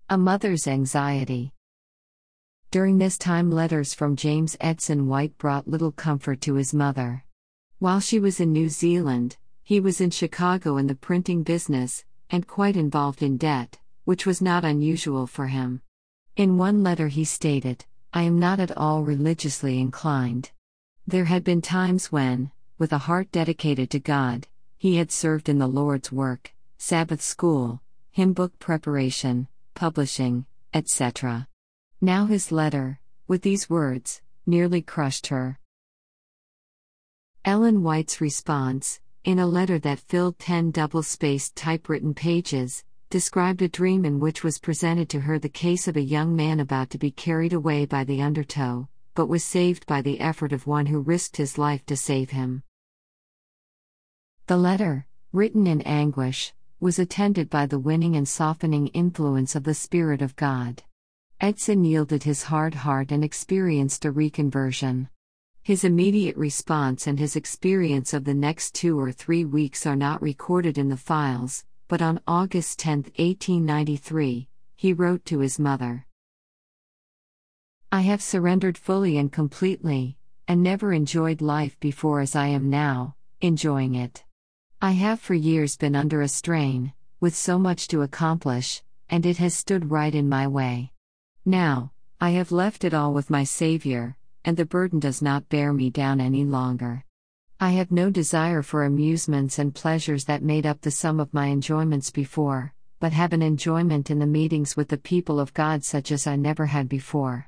A mother's anxiety. During this time, letters from James Edson White brought little comfort to his mother. While she was in New Zealand, he was in Chicago in the printing business, and quite involved in debt, which was not unusual for him. In one letter he stated, "I am not at all religiously inclined." There had been times when, with a heart dedicated to God, he had served in the Lord's work, Sabbath school, hymn book preparation, publishing, etc. Now his letter, with these words, nearly crushed her. Ellen White's response, in a letter that filled 10 double-spaced typewritten pages, described a dream in which was presented to her the case of a young man about to be carried away by the undertow, but was saved by the effort of one who risked his life to save him. The letter, written in anguish, was attended by the winning and softening influence of the Spirit of God. Edson yielded his hard heart and experienced a reconversion. His immediate response and his experience of the next 2 or 3 weeks are not recorded in the files, but on August 10, 1893, he wrote to his mother, "I have surrendered fully and completely, and never enjoyed life before as I am now, enjoying it. I have for years been under a strain, with so much to accomplish, and it has stood right in my way. Now, I have left it all with my Savior, and the burden does not bear me down any longer. I have no desire for amusements and pleasures that made up the sum of my enjoyments before, but have an enjoyment in the meetings with the people of God such as I never had before."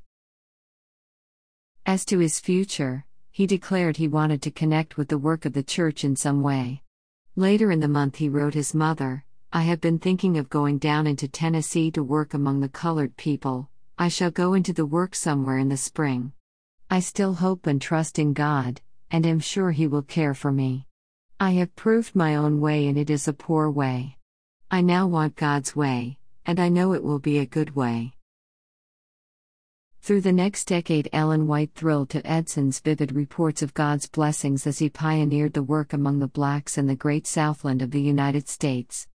As to his future, he declared he wanted to connect with the work of the church in some way. Later in the month he wrote his mother, "I have been thinking of going down into Tennessee to work among the colored people. I shall go into the work somewhere in the spring. I still hope and trust in God, and am sure He will care for me. I have proved my own way and it is a poor way. I now want God's way, and I know it will be a good way." Through the next decade, Ellen White thrilled to Edson's vivid reports of God's blessings as he pioneered the work among the blacks in the great Southland of the United States.